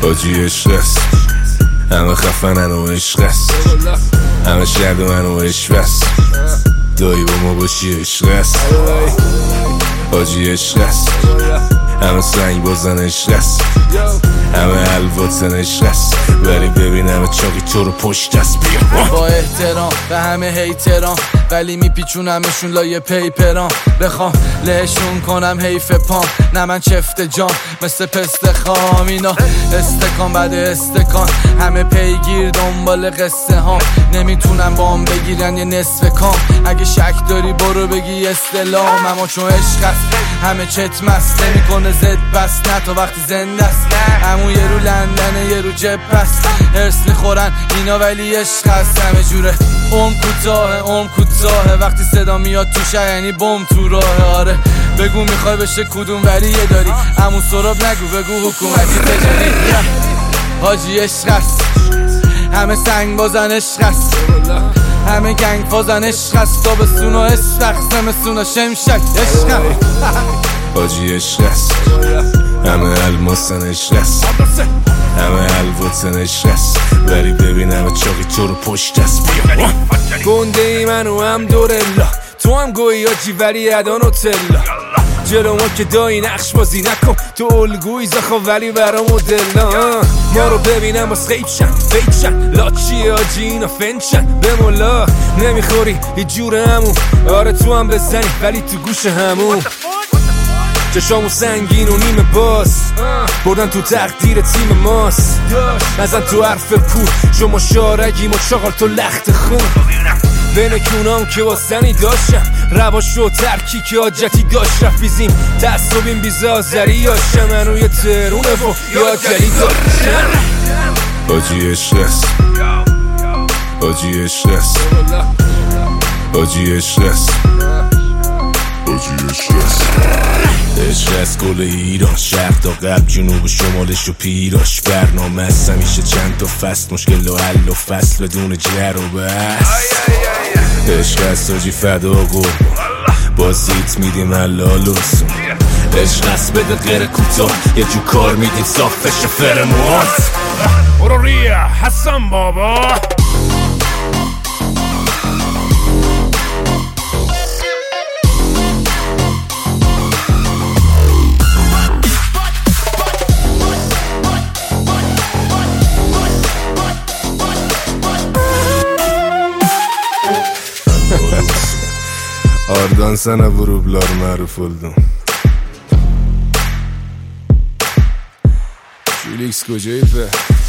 حاجی عشق است، همه خفنن و عشق است، همه شهد و من و عشق است، دایی با ما باشی عشق است. حاجی عشق است، همه سنگ بازن عشق است، همه الواتن عشق است، ولی ببینم چاقی تو رو پشت است. بیا با احترام به همه هیتران، ولی میپیچونمشون لایه پیپران. بخوام لهشون کنم حیف پام، نه من چفت جام مثل پست خام. اینا استکان بعد استکان، همه پیگیر دنبال قصه ها، نمیتونن بام بگیرن یه نصف کام. اگه شک داری برو بگی استلام، اما چون عشق است همه چت مست، نمیکنه زد بس نه تا وقتی زنده است. همون یه رو لندنه یه رو جب است، هرس میخورن اینا ولی عشق است. همه جوره عمر کوتاهه، وقتی صدا میاد تو شهر یعنی بم تو راه. آره بگو میخوای بشه کدوم ولیه داری، همون سراب نگو بگو حکومتی تجاری. حاجی عشق است، همه سنگ بازن عشق است، همه گنگ فازن عشق است. تابستون و استخ، زمستون و شمشک عشق است. حاجی عشق است، همه الماسن عشق است، همه الواتن عشق است، ولی ببینم چاقی تو رو پشت است. بیا گنده ای منو هم دورلا، تو هم گویی آجی ولی ادان و تلا. جلو ما که دایی نقش بازی نکن، تو الگوی زخوا ولی برا مدلا. ما رو ببینم باز خیب شن فیک شن، لاچی آجی اینا فنچن به مولا. نمیخوری یه جور همون، آره تو هم بزنی ولی تو گوش همون. چشامو سنگین و نیمه باز، بردن تو تقدیر تیم ماست. نزن تو حرف پول، شما شارگیم و چاقال تو لخت خون. بین کونام که واسنی داشتم، رواش و ترکی که آجتی داشت. رفیزیم تعصبیم بیزازری یاشم، منو یه ترونه و یا جلی داشتم. حاجی عشق است، حاجی عشق است، حاجی عشق است، حاجی عشق است. عشق از کل ایران، شرق تا غرب، جنوب شمالش و پیراش. برنامه است همیشه چند تا فصل، مشکل و حل و فصل بدون جر و بس. عشق است حاجی فدا قربان، بازیت میدیم حلال و سون. عشق است بده غیر کوتاه، یه جو کار میدیم صاف بشه فرموات. برو ریا حسن بابا. Ardan sana vurublar məruf oldum. Felix Kocaev